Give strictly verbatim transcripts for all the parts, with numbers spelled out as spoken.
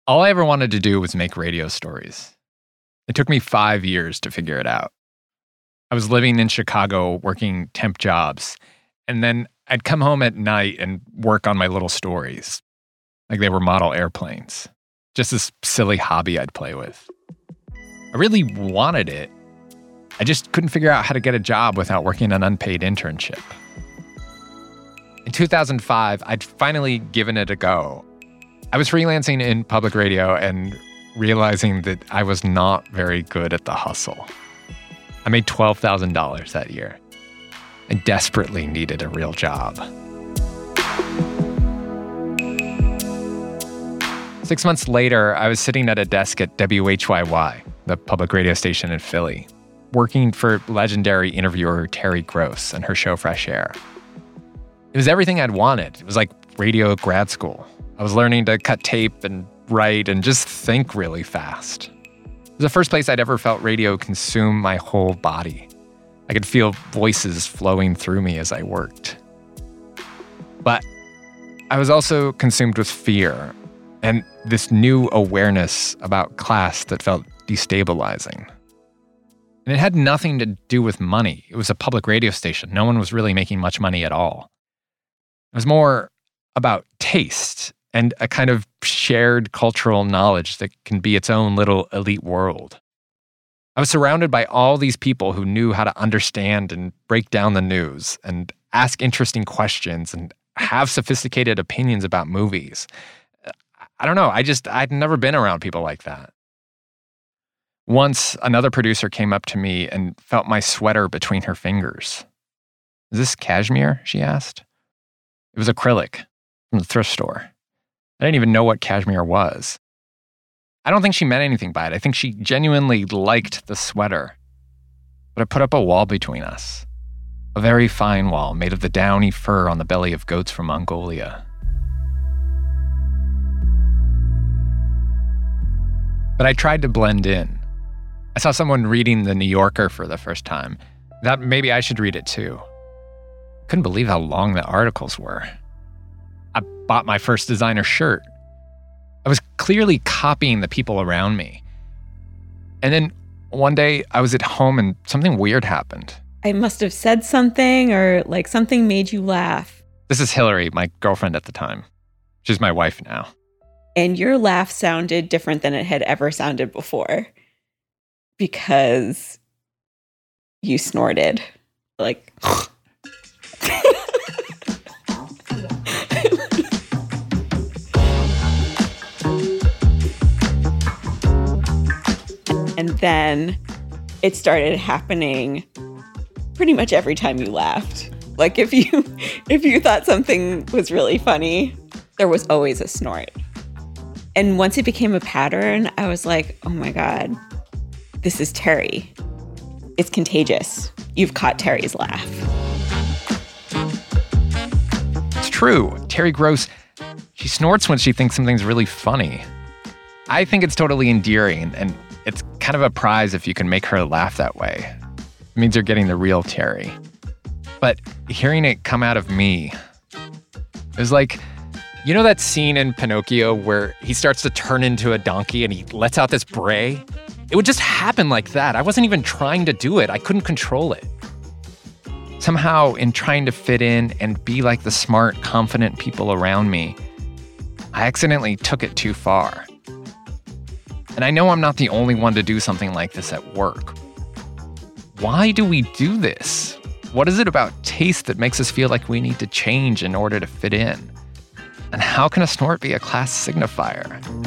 All I ever wanted to do was make radio stories. It took me five years to figure it out. I was living in Chicago working temp jobs, and then I'd come home at night and work on my little stories, like they were model airplanes. Just this silly hobby I'd play with. I really wanted it. I just couldn't figure out how to get a job without working an unpaid internship. In two thousand five, I'd finally given it a go. I was freelancing in public radio and realizing that I was not very good at the hustle. I made twelve thousand dollars that year. I desperately needed a real job. Six months later, I was sitting at a desk at W H Y Y, the public radio station in Philly, working for legendary interviewer Terry Gross and her show Fresh Air. It was everything I'd wanted. It was like radio grad school. I was learning to cut tape and write and just think really fast. It was the first place I'd ever felt radio consume my whole body. I could feel voices flowing through me as I worked. But I was also consumed with fear and this new awareness about class that felt destabilizing. And it had nothing to do with money. It was a public radio station. No one was really making much money at all. It was more about taste and a kind of shared cultural knowledge that can be its own little elite world. I was surrounded by all these people who knew how to understand and break down the news and ask interesting questions and have sophisticated opinions about movies. I don't know, I just, I'd never been around people like that. Once, another producer came up to me and felt my sweater between her fingers. "Is this cashmere?" she asked. It was acrylic from the thrift store. I didn't even know what cashmere was. I don't think she meant anything by it. I think she genuinely liked the sweater. But it put up a wall between us. A very fine wall made of the downy fur on the belly of goats from Mongolia. But I tried to blend in. I saw someone reading The New Yorker for the first time. Thought maybe I should read it too. Couldn't believe how long the articles were. I bought my first designer shirt. I was clearly copying the people around me. And then one day I was at home and something weird happened. I must have said something or like something made you laugh. This is Hillary, my girlfriend at the time. She's my wife now. And your laugh sounded different than it had ever sounded before because you snorted. Like... And then it started happening pretty much every time you laughed. Like if you if you thought something was really funny, there was always a snort. And once it became a pattern, I was like, oh my God, this is Terry. It's contagious. You've caught Terry's laugh. It's true. Terry Gross, she snorts when she thinks something's really funny. I think it's totally endearing, and it's kind of a prize if you can make her laugh that way. It means you're getting the real Terry. But hearing it come out of me, it was like, you know that scene in Pinocchio where he starts to turn into a donkey and he lets out this bray? It would just happen like that. I wasn't even trying to do it. I couldn't control it. Somehow, in trying to fit in and be like the smart, confident people around me, I accidentally took it too far. And I know I'm not the only one to do something like this at work. Why do we do this? What is it about taste that makes us feel like we need to change in order to fit in? And how can a snort be a class signifier?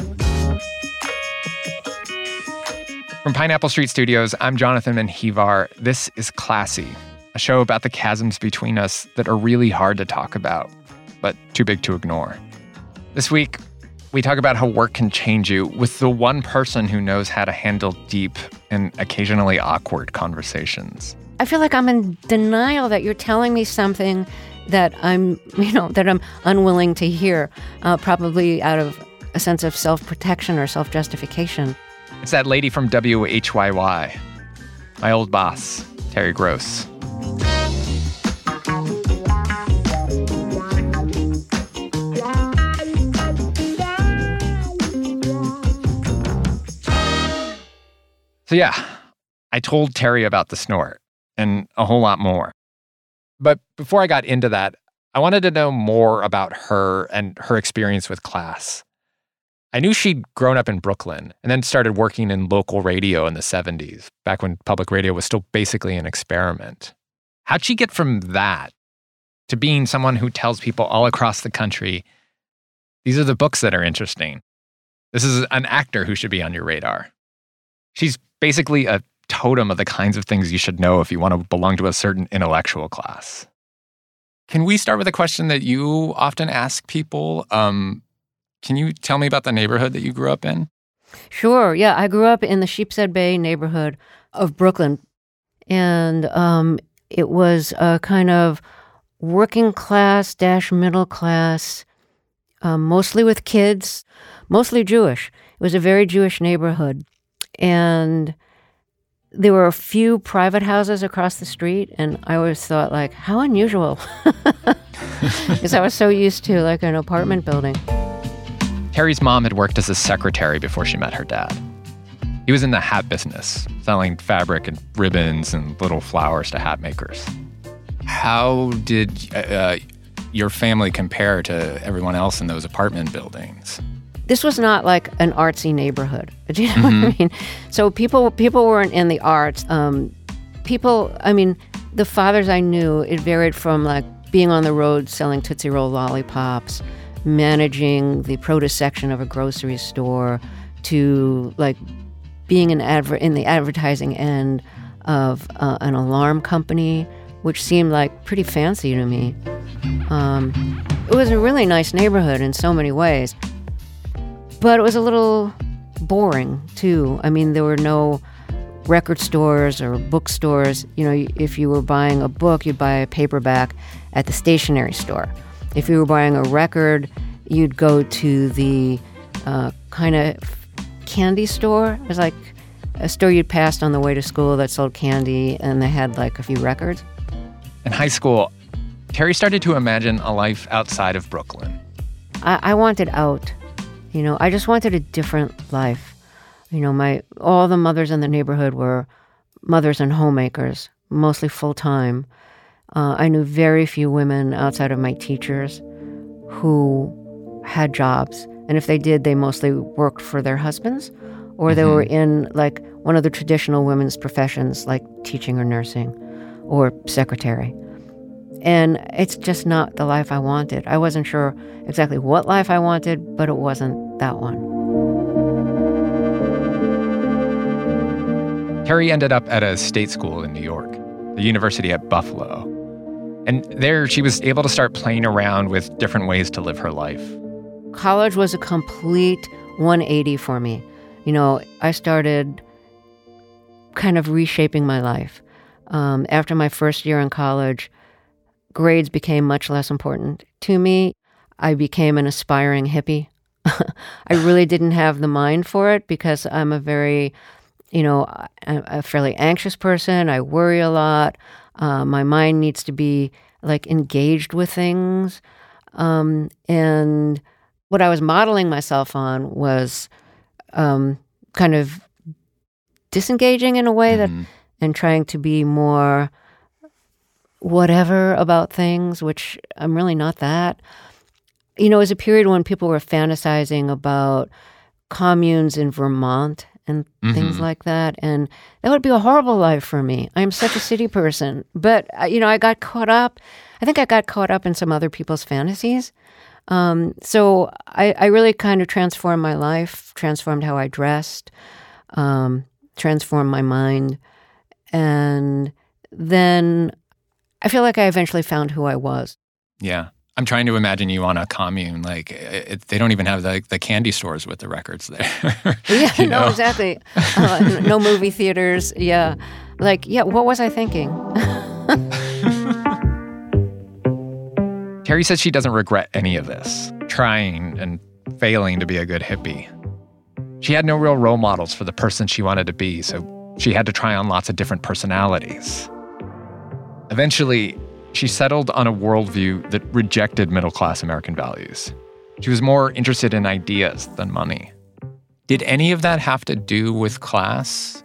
From Pineapple Street Studios, I'm Jonathan Menjivar. This is Classy, a show about the chasms between us that are really hard to talk about, but too big to ignore. This week, we talk about how work can change you with the one person who knows how to handle deep and occasionally awkward conversations. I feel like I'm in denial that you're telling me something that I'm, you know, that I'm unwilling to hear, uh, probably out of a sense of self-protection or self-justification. It's that lady from W H Y Y, my old boss, Terry Gross. So yeah, I told Terry about the snort and a whole lot more. But before I got into that, I wanted to know more about her and her experience with class. I knew she'd grown up in Brooklyn and then started working in local radio in the seventies, back when public radio was still basically an experiment. How'd she get from that to being someone who tells people all across the country, these are the books that are interesting. This is an actor who should be on your radar. She's basically a totem of the kinds of things you should know if you want to belong to a certain intellectual class. Can we start with a question that you often ask people? Um, can you tell me about the neighborhood that you grew up in? Sure. Yeah, I grew up in the Sheepshead Bay neighborhood of Brooklyn. And um, it was a kind of working class dash middle class, um, mostly with kids, mostly Jewish. It was a very Jewish neighborhood. And there were a few private houses across the street, and I always thought, like, how unusual. Because I was so used to, like, an apartment building. Terry's mom had worked as a secretary before she met her dad. He was in the hat business, selling fabric and ribbons and little flowers to hat makers. How did uh, your family compare to everyone else in those apartment buildings? This was not like an artsy neighborhood. Do you know Mm-hmm. what I mean? So people people weren't in the arts. Um, people, I mean, the fathers I knew, it varied from like being on the road selling Tootsie Roll lollipops, managing the produce section of a grocery store, to like being an adver- in the advertising end of uh, an alarm company, which seemed like pretty fancy to me. Um, it was a really nice neighborhood in so many ways. But it was a little boring, too. I mean, there were no record stores or bookstores. You know, if you were buying a book, you'd buy a paperback at the stationery store. If you were buying a record, you'd go to the uh, kind of candy store. It was like a store you'd passed on the way to school that sold candy, and they had like a few records. In high school, Terry started to imagine a life outside of Brooklyn. I, I wanted out. You know, I just wanted a different life. You know, my all the mothers in the neighborhood were mothers and homemakers, mostly full-time. Uh, I knew very few women outside of my teachers who had jobs. And if they did, they mostly worked for their husbands, or mm-hmm. they were in, like, one of the traditional women's professions, like teaching or nursing or secretary. And it's just not the life I wanted. I wasn't sure exactly what life I wanted, but it wasn't that one. Terry ended up at a state school in New York, the University at Buffalo. And there she was able to start playing around with different ways to live her life. College was a complete one eighty for me. You know, I started kind of reshaping my life. Um, after my first year in college, grades became much less important to me. I became an aspiring hippie. I really didn't have the mind for it because I'm a very, you know, a, a fairly anxious person. I worry a lot. Uh, my mind needs to be like engaged with things. Um, and what I was modeling myself on was um, kind of disengaging in a way that, mm-hmm. and trying to be more whatever about things, which I'm really not that. You know, it was a period when people were fantasizing about communes in Vermont and mm-hmm. things like that. And that would be a horrible life for me. I'm such a city person. But, you know, I got caught up. I think I got caught up in some other people's fantasies. Um, so I, I really kind of transformed my life, transformed how I dressed, um, transformed my mind. And then I feel like I eventually found who I was. Yeah. I'm trying to imagine you on a commune. Like, it, they don't even have the, the candy stores with the records there. Yeah, you no, know? exactly. Uh, no movie theaters. Yeah. Like, yeah, what was I thinking? Terry says she doesn't regret any of this, trying and failing to be a good hippie. She had no real role models for the person she wanted to be, so she had to try on lots of different personalities. Eventually, she settled on a worldview that rejected middle-class American values. She was more interested in ideas than money. Did any of that have to do with class?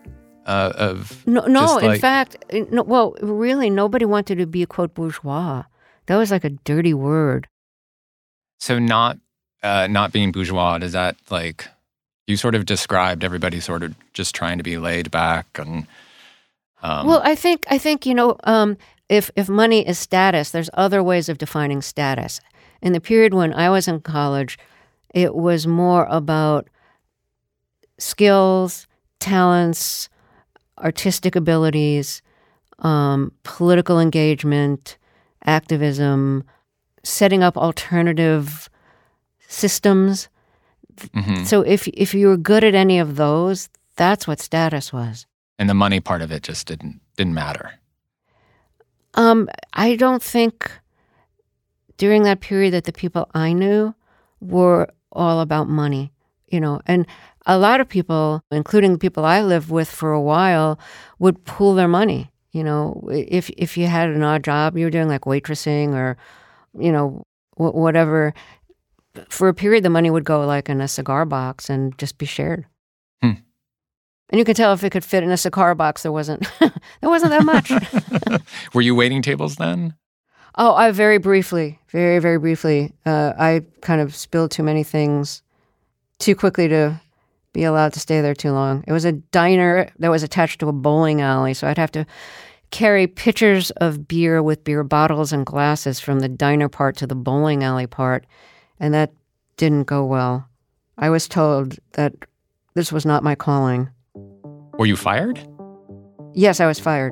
uh, of No, no. just In like, fact, no, well, really, nobody wanted to be quote bourgeois. That was like a dirty word. so not uh, not being bourgeois, does that like, you sort of described everybody sort of just trying to be laid back and um, Well, I think I think you know, um, if if money is status, there's other ways of defining status. In the period when I was in college, it was more about skills, talents, artistic abilities, um, political engagement, activism, setting up alternative systems. mhm. So if if you were good at any of those, that's what status was. And the money part of it just didn't didn't matter. Um, I don't think during that period that the people I knew were all about money, you know, and a lot of people, including the people I lived with for a while, would pool their money. You know, if if you had an odd job, you were doing like waitressing or, you know, wh- whatever. For a period, the money would go like in a cigar box and just be shared. Hmm. And you could tell if it could fit in a cigar box, there wasn't there wasn't that much. Were you waiting tables then? Oh, I very briefly, very, very briefly. Uh, I kind of spilled too many things too quickly to be allowed to stay there too long. It was a diner that was attached to a bowling alley, so I'd have to carry pitchers of beer with beer bottles and glasses from the diner part to the bowling alley part, and that didn't go well. I was told that this was not my calling. Were you fired? Yes, I was fired.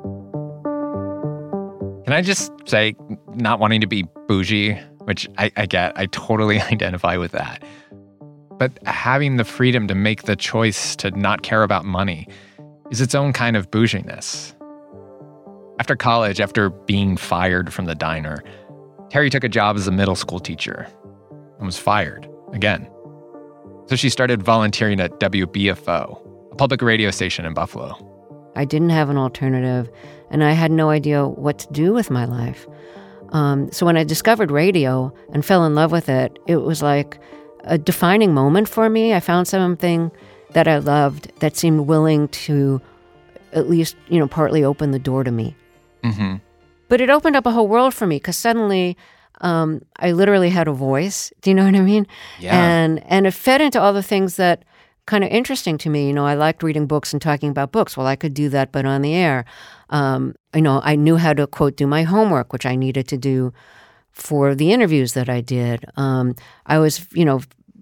Can I just say, not wanting to be bougie, which I, I get, I totally identify with that. But having the freedom to make the choice to not care about money is its own kind of bouginess. After college, after being fired from the diner, Terry took a job as a middle school teacher and was fired again. So she started volunteering at W B F O, a public radio station in Buffalo. I didn't have an alternative, and I had no idea what to do with my life. Um, so when I discovered radio and fell in love with it, it was like a defining moment for me. I found something that I loved that seemed willing to at least, you know, partly open the door to me. Mm-hmm. But it opened up a whole world for me because suddenly um, I literally had a voice. Do you know what I mean? Yeah. And and it fed into all the things that kind of interesting to me. You know, I liked reading books and talking about books. Well, I could do that, but on the air. Um, you know, I knew how to, quote, do my homework, which I needed to do for the interviews that I did. Um, I was, you know,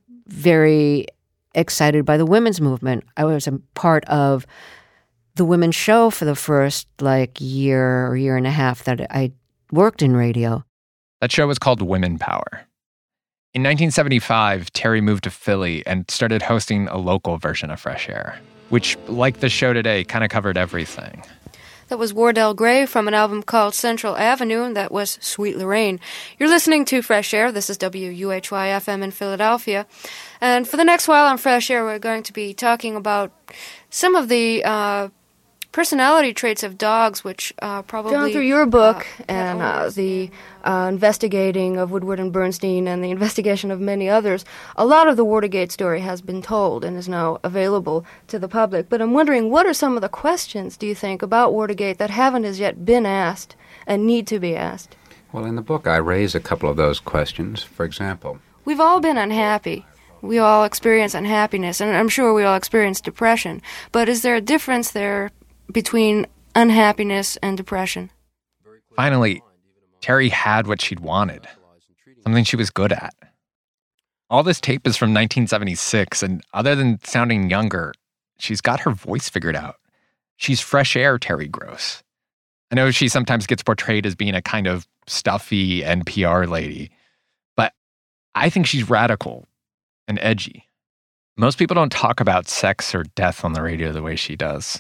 very excited by the women's movement. I was a part of the women's show for the first, like, year or year and a half that I worked in radio. That show was called Women Power. In nineteen seventy-five, Terry moved to Philly and started hosting a local version of Fresh Air, which, like the show today, kind of covered everything. That was Wardell Gray from an album called Central Avenue, and that was Sweet Lorraine. You're listening to Fresh Air. This is W U H Y F M in Philadelphia. And for the next while on Fresh Air, we're going to be talking about some of the uh, personality traits of dogs, which uh, probably... Going through your book uh, and uh, the uh, investigating of Woodward and Bernstein and the investigation of many others, a lot of the Watergate story has been told and is now available to the public. But I'm wondering, what are some of the questions, do you think, about Watergate that haven't as yet been asked and need to be asked? Well, in the book, I raise a couple of those questions. For example, We've all been unhappy. We all experience unhappiness, and I'm sure we all experience depression. But is there a difference there between unhappiness and depression? Finally, Terry had what she'd wanted, something she was good at. All this tape is from nineteen seventy-six, and other than sounding younger, she's got her voice figured out. She's Fresh Air Terry Gross. I know she sometimes gets portrayed as being a kind of stuffy N P R lady, but I think she's radical and edgy. Most people don't talk about sex or death on the radio the way she does.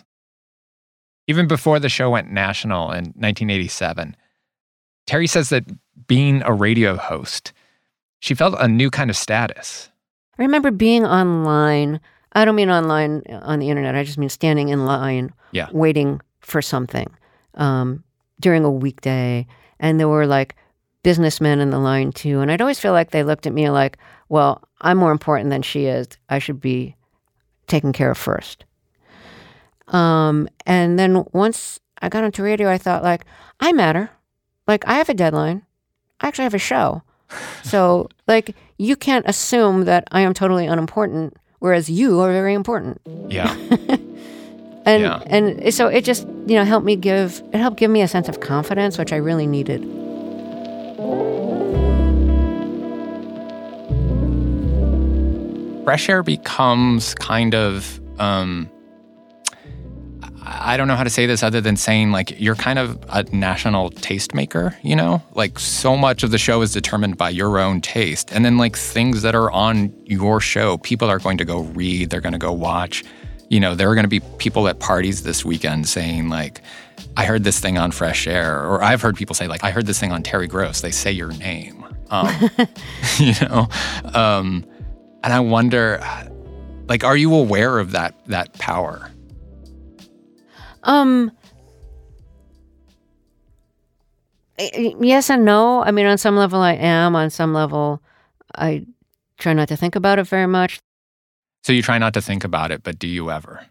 Even before the show went national in nineteen eighty-seven, Terry says that being a radio host, she felt a new kind of status. I remember being online. I don't mean online on the internet. I just mean standing in line, Yeah. waiting for something um, during a weekday. And there were like businessmen in the line too. And I'd always feel like they looked at me like, well, I'm more important than she is. I should be taken care of first. Um, and then once I got onto radio, I thought, like, I matter. Like, I have a deadline. I actually have a show. So, like, you can't assume that I am totally unimportant, whereas you are very important. Yeah. and yeah. and so it just, you know, helped me give, it helped give me a sense of confidence, which I really needed. Fresh Air becomes kind of, um, I don't know how to say this other than saying, like, you're kind of a national tastemaker, you know? Like, so much of the show is determined by your own taste. And then, like, things that are on your show, people are going to go read, they're going to go watch. You know, there are going to be people at parties this weekend saying, like, I heard this thing on Fresh Air. Or I've heard people say, like, I heard this thing on Terry Gross. They say your name. Um, you know? Um, and I wonder, like, are you aware of that that power? Um, yes and no. I mean, on some level I am. On some level, I try not to think about it very much. So you try not to think about it, but do you ever?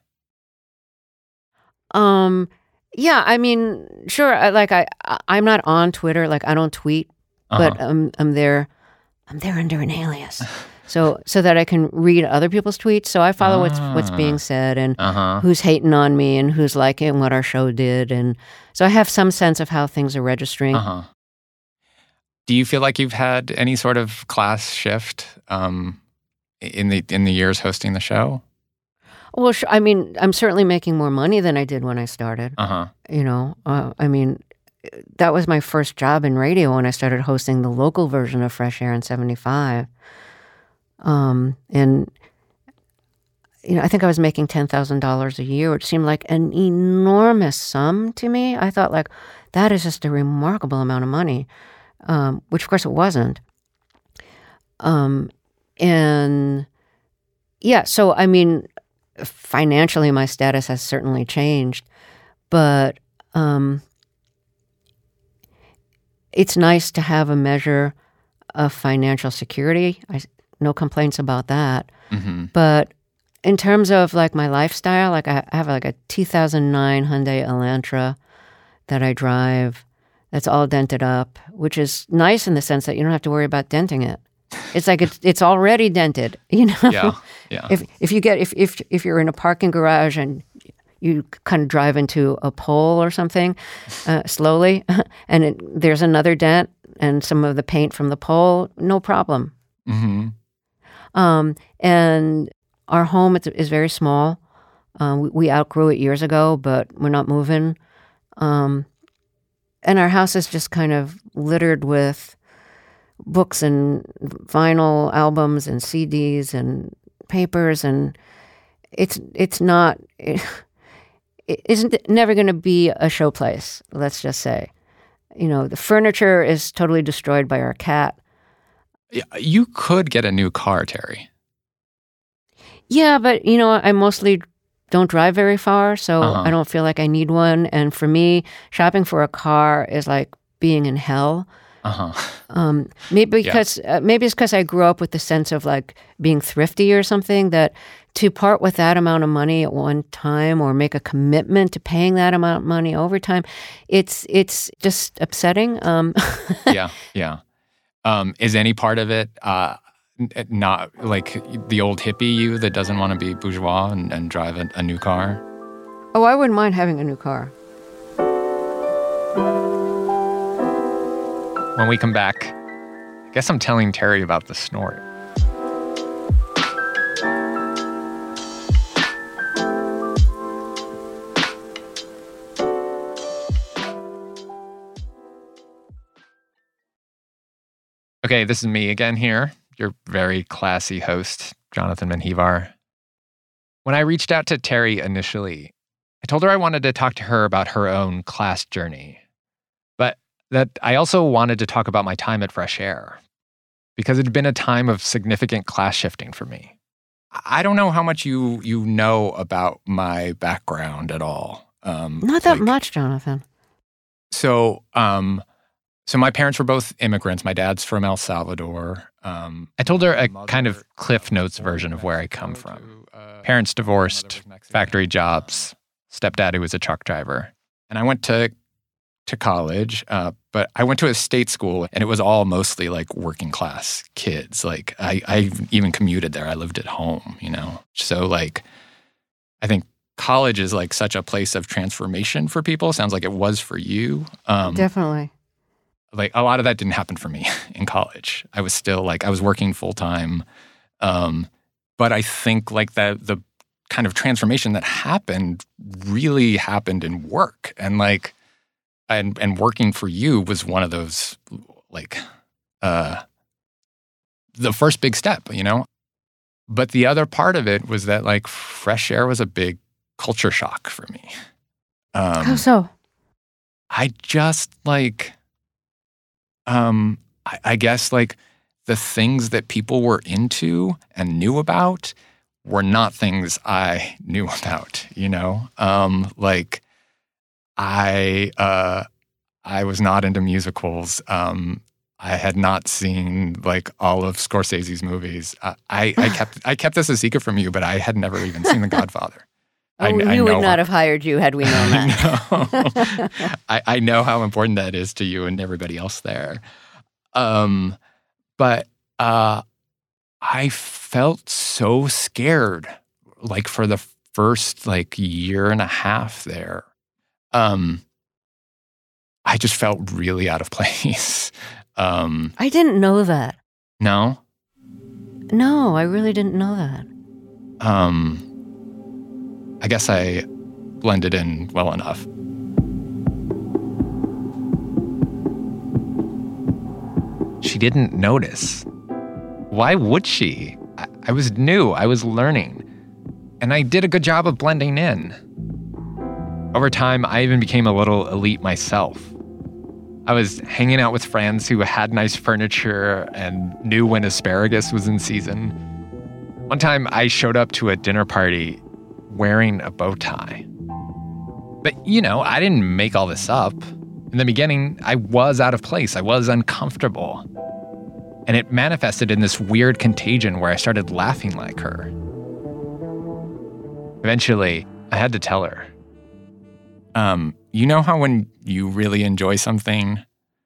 Um, yeah, I mean, sure. I, like I, I'm not on Twitter. Like I don't tweet, Uh-huh. but I'm, I'm there. I'm there under an alias, so so that I can read other people's tweets. So I follow what's what's being said and Uh-huh. who's hating on me and who's liking what our show did, and so I have some sense of how things are registering. Uh-huh. Do you feel like you've had any sort of class shift um, in the in the years hosting the show? Well, sh- I mean, I'm certainly making more money than I did when I started. Uh-huh. You know, uh, I mean, that was my first job in radio when I started hosting the local version of Fresh Air in seventy-five. Um, and, you know, I think I was making ten thousand dollars a year, which seemed like an enormous sum to me. I thought, like, that is just a remarkable amount of money, um, which, of course, it wasn't. Um, and, yeah, so, I mean, financially, my status has certainly changed, but um, it's nice to have a measure of financial security. I, no complaints about that. Mm-hmm. But in terms of like my lifestyle, like I have like a two thousand nine Hyundai Elantra that I drive. That's all dented up, which is nice in the sense that you don't have to worry about denting it. It's like it's it's already dented, you know. Yeah, yeah. If if you get if if if you're in a parking garage and you kind of drive into a pole or something uh, slowly, and it, there's another dent and some of the paint from the pole, no problem. Mm-hmm. Um, and our home is, is very small. Uh, we, we outgrew it years ago, but we're not moving. Um, and our house is just kind of littered with books and vinyl albums and C Ds and papers, and it's it's not it, it isn't never going to be a show place. Let's just say, you know, the furniture is totally destroyed by our cat. Yeah, you could get a new car, Terry. Yeah, but you know, I mostly don't drive very far, so Uh-huh. I don't feel like I need one. And for me, shopping for a car is like being in hell. Uh-huh. Um, maybe because uh, maybe it's because I grew up with the sense of like being thrifty or something, that to part with that amount of money at one time or make a commitment to paying that amount of money over time, it's it's just upsetting. Um, Yeah, yeah. Um, is any part of it uh, n- not like the old hippie you that doesn't want to be bourgeois and, and drive a, a new car? oh, I wouldn't mind having a new car. When we come back, I guess I'm telling Terry about the snort. Okay, this is me again here, your very classy host, Jonathan Menjivar. When I reached out to Terry initially, I told her I wanted to talk to her about her own class journey, but that I also wanted to talk about my time at Fresh Air, because it had been a time of significant class shifting for me. I don't know how much you you know about my background at all. Um, Not that like- much, Jonathan. So, um, so my parents were both immigrants. My dad's from El Salvador. Um, I told her a kind of Cliff Notes version of where I come from. Parents divorced, factory jobs, stepdad who was a truck driver. And I went to to college, uh, but I went to a state school, and it was all mostly like working class kids. Like I, I even commuted there. I lived at home, you know? So like, I think college is like such a place of transformation for people. Sounds like it was for you. Um, Definitely. Like a lot of that didn't happen for me in college. I was still like, I was working full time. Um, but I think like the, the kind of transformation that happened really happened in work. And like, and, and working for you was one of those like, uh, the first big step, you know? But the other part of it was that like Fresh Air was a big culture shock for me. Um, How so? I just like, um, I, I guess like the things that people were into and knew about were not things I knew about, you know? Um, like I, uh, I was not into musicals. Um, I had not seen like all of Scorsese's movies. Uh, I, I kept I kept this a secret from you, but I had never even seen The Godfather. Oh, I, we I would know, not have hired you had we known that. I, know. I, I know how important that is to you and everybody else there. Um, but uh, I felt so scared, like for the first like year and a half there. Um, I just felt really out of place. Um, I didn't know that. no? No, I really didn't know that. Um, I guess I blended in well enough. She didn't notice. Why would she? I, I was new. I was learning. And I did a good job of blending in. Over time, I even became a little elite myself. I was hanging out with friends who had nice furniture and knew when asparagus was in season. One time, I showed up to a dinner party wearing a bow tie. But, you know, I didn't make all this up. In the beginning, I was out of place. I was uncomfortable. And it manifested in this weird contagion where I started laughing like her. Eventually, I had to tell her. Um, you know how when you really enjoy something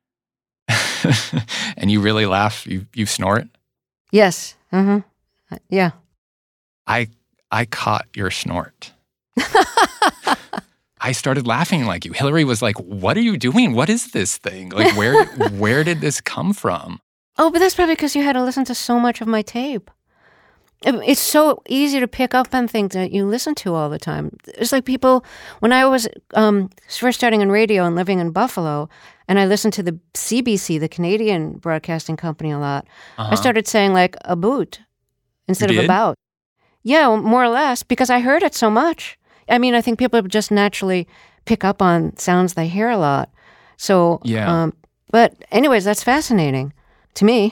and you really laugh, you, you snort? Yes. Mm-hmm. Yeah. I I caught your snort. I started laughing like you. Hillary was like, "What are you doing? What is this thing? Like, where where did this come from?" Oh, but that's probably because you had to listen to so much of my tape. It's so easy to pick up on things that you listen to all the time. It's like people, when I was um, first starting in radio and living in Buffalo, and I listened to the C B C, the Canadian Broadcasting Company, a lot, Uh-huh. I started saying like about instead You of did? about. Yeah, more or less, because I heard it so much. I mean, I think people just naturally pick up on sounds they hear a lot. So, Yeah. um, but anyways, that's fascinating to me.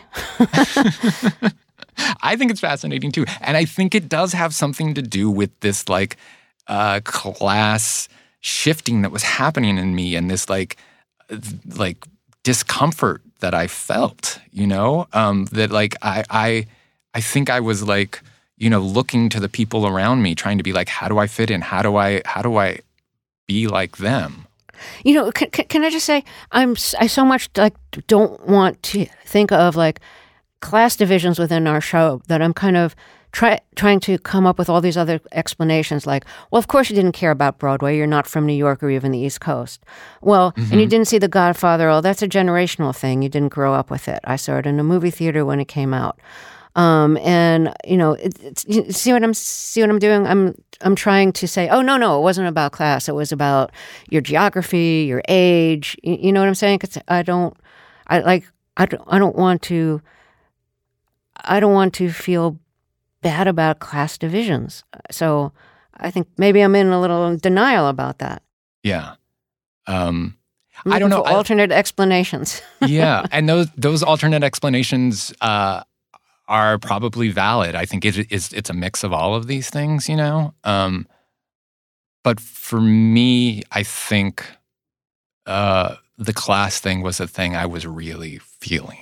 I think it's fascinating too. And I think it does have something to do with this like uh, class shifting that was happening in me and this like like discomfort that I felt, you know, um, that like I, I I think I was like, you know, looking to the people around me, trying to be like, how do I fit in? How do I how do I be like them? You know, can, can, can I just say, I'm s- I so much like don't want to think of like class divisions within our show that I'm kind of try, trying to come up with all these other explanations like, well, of course you didn't care about Broadway. You're not from New York or even the East Coast. Well, Mm-hmm. and you didn't see The Godfather. Oh, that's a generational thing. You didn't grow up with it. I saw it in a movie theater when it came out. Um, and you know, it, it's, you see what I'm see what I'm doing. I'm I'm trying to say, oh no, no, it wasn't about class. It was about your geography, your age. You, you know what I'm saying? 'Cause I don't, I like, I don't, I don't want to. I don't want to feel bad about class divisions. So I think maybe I'm in a little denial about that. Yeah. Um, I'm I don't looking know. for I- alternate explanations. yeah, and those those alternate explanations uh, are probably valid. I think it, it's it's a mix of all of these things, you know. Um, but for me, I think uh, the class thing was a thing I was really feeling.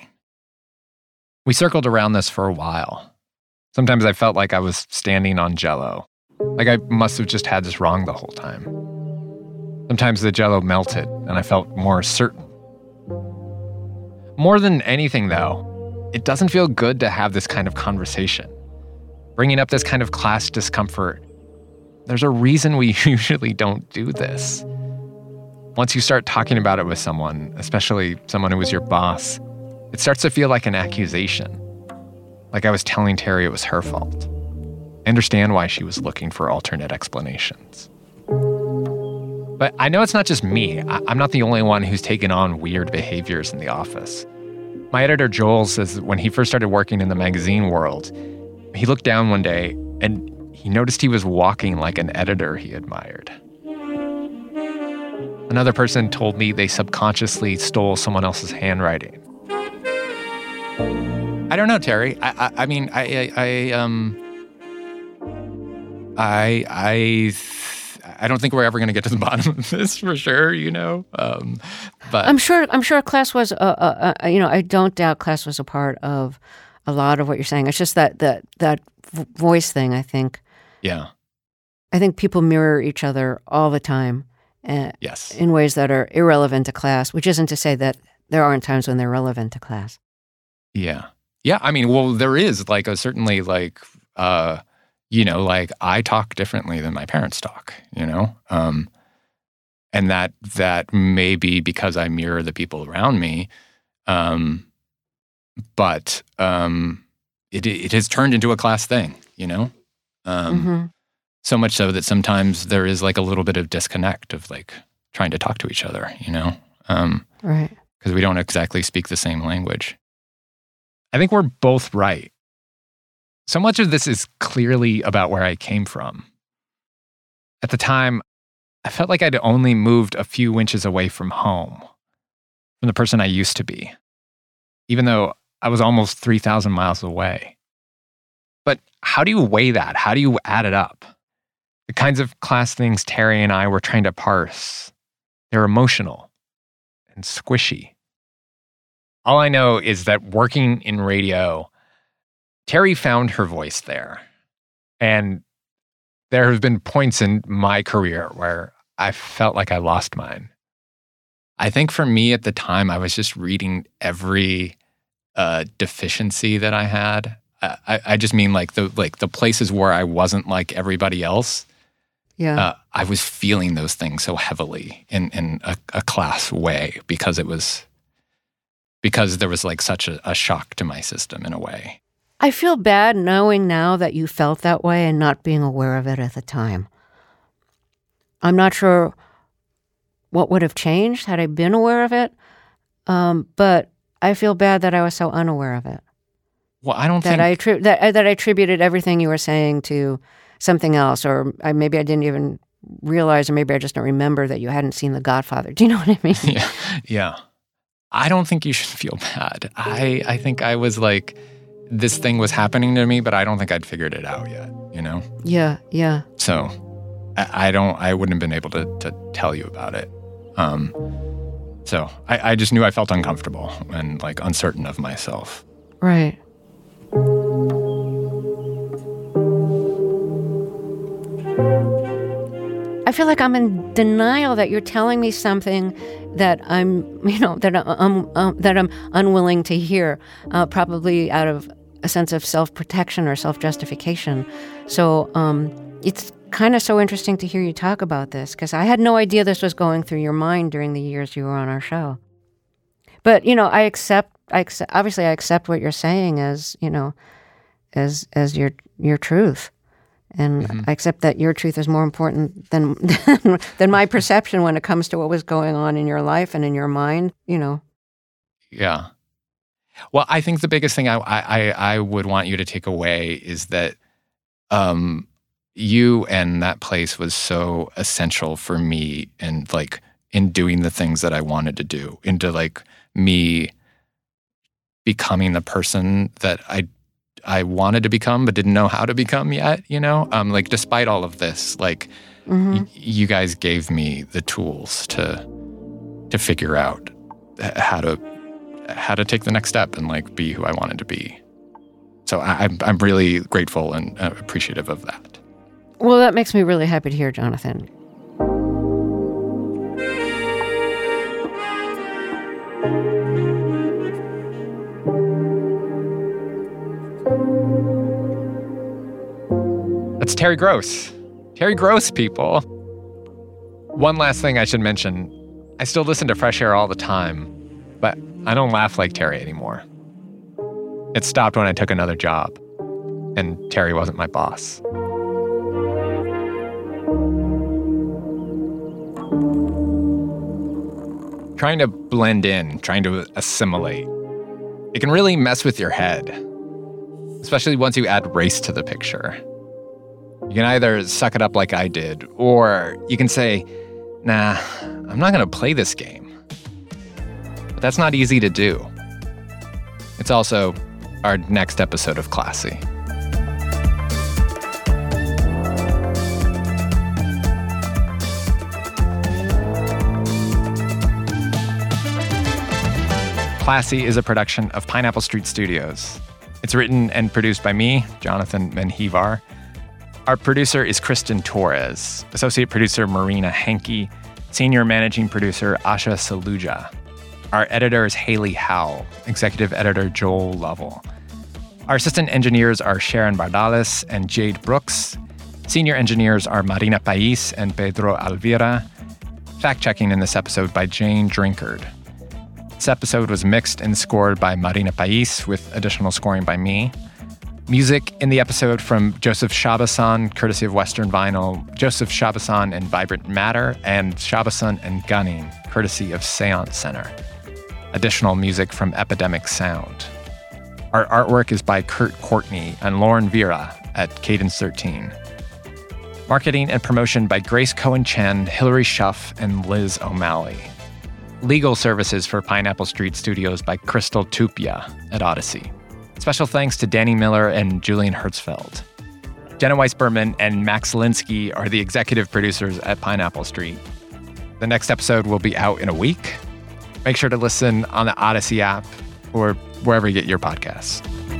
We circled around this for a while. Sometimes I felt like I was standing on Jell-O. Like I must have just had this wrong the whole time. Sometimes the Jell-O melted and I felt more certain. More than anything, though, it doesn't feel good to have this kind of conversation. Bringing up this kind of class discomfort, there's a reason we usually don't do this. Once you start talking about it with someone, especially someone who was your boss, it starts to feel like an accusation. Like I was telling Terry it was her fault. I understand why she was looking for alternate explanations. But I know it's not just me. I- I'm not the only one who's taken on weird behaviors in the office. My editor, Joel, says that when he first started working in the magazine world, he looked down one day and he noticed he was walking like an editor he admired. Another person told me they subconsciously stole someone else's handwriting. I don't know, Terry. I, I, I mean, I, I, I, um, I, I, I don't think we're ever going to get to the bottom of this for sure. You know, um, but I'm sure. I'm sure class was. Uh, uh, uh, you know, I don't doubt class was a part of a lot of what you're saying. It's just that that that v- voice thing. I think. Yeah. I think people mirror each other all the time. Uh, Yes. In ways that are irrelevant to class, which isn't to say that there aren't times when they're relevant to class. Yeah. Yeah. I mean, well, there is like a certainly like, uh, you know, like I talk differently than my parents talk, you know? Um, and that, that may be because I mirror the people around me. Um, but, um, it, it has turned into a class thing, you know? Um, Mm-hmm. So much so that sometimes there is like a little bit of disconnect of like trying to talk to each other, you know? Um, Right. because we don't exactly speak the same language. I think we're both right. So much of this is clearly about where I came from. At the time, I felt like I'd only moved a few inches away from home, from the person I used to be, even though I was almost three thousand miles away. But how do you weigh that? How do you add it up? The kinds of class things Terry and I were trying to parse, they're emotional and squishy. All I know is that working in radio, Terry found her voice there. And there have been points in my career where I felt like I lost mine. I think for me at the time, I was just reading every uh, deficiency that I had. I, I just mean like the like the places where I wasn't like everybody else. Yeah. Uh, I was feeling those things so heavily in, in a, a class way because it was because there was like such a, a shock to my system in a way. I feel bad knowing now that you felt that way and not being aware of it at the time. I'm not sure what would have changed had I been aware of it, um, but I feel bad that I was so unaware of it. Well, I don't that think I attri- that I- that I attributed everything you were saying to something else, or I, maybe I didn't even realize, or maybe I just don't remember that you hadn't seen The Godfather. Do you know what I mean? yeah, yeah. I don't think you should feel bad. I I think I was like, this thing was happening to me, but I don't think I'd figured it out yet. You know? Yeah, yeah. So I, I don't. I wouldn't have been able to to tell you about it. Um. So I, I just knew I felt uncomfortable and like uncertain of myself. Right. I feel like I'm in denial that you're telling me something that I'm, you know, that I'm um, that I'm unwilling to hear, uh, probably out of a sense of self-protection or self-justification. So um, it's kind of so interesting to hear you talk about this, because I had no idea this was going through your mind during the years you were on our show. But you know, I accept. I accept, obviously I accept what you're saying as, you know, as as your your truth. And Mm-hmm. I accept that your truth is more important than, than than my perception when it comes to what was going on in your life and in your mind, you know. Yeah. Well, I think the biggest thing I I, I would want you to take away is that um, you and that place was so essential for me, and like in doing the things that I wanted to do, into like me becoming the person that I I wanted to become but didn't know how to become yet, you know? Um, like despite all of this, like Mm-hmm. y- you guys gave me the tools to to figure out h- how to how to take the next step and like be who I wanted to be. So I, I'm I'm really grateful and uh, appreciative of that. Well, that makes me really happy to hear, Jonathan. That's Terry Gross. Terry Gross, people. One last thing I should mention. I still listen to Fresh Air all the time, but I don't laugh like Terry anymore. It stopped when I took another job, and Terry wasn't my boss. Trying to blend in, trying to assimilate, it can really mess with your head, especially once you add race to the picture. You can either suck it up like I did, or you can say, nah, I'm not going to play this game. But that's not easy to do. It's also our next episode of Classy. Classy is a production of Pineapple Street Studios. It's written and produced by me, Jonathan Menjivar. Our producer is Kristen Torres, associate producer Marina Henke, senior managing producer Asha Saluja. Our editor is Haley Howell, executive editor Joel Lovell. Our assistant engineers are Sharon Bardales and Jade Brooks. Senior engineers are Marina Pais and Pedro Alvira. Fact-checking in this episode by Jane Drinkard. This episode was mixed and scored by Marina Pais, with additional scoring by me. Music in the episode from Joseph Shabasan, courtesy of Western Vinyl, Joseph Shabasan and Vibrant Matter, and Shabasan and Gunning, courtesy of Seance Center. Additional music from Epidemic Sound. Our artwork is by Kurt Courtney and Lauren Vera at Cadence thirteen. Marketing and promotion by Grace Cohen-Chen, Hillary Schuff, and Liz O'Malley. Legal services for Pineapple Street Studios by Crystal Tupia at Odyssey. Special thanks to Danny Miller and Julian Hertzfeld. Jenna Weiss-Berman and Max Linsky are the executive producers at Pineapple Street. The next episode will be out in a week. Make sure to listen on the Odyssey app or wherever you get your podcasts.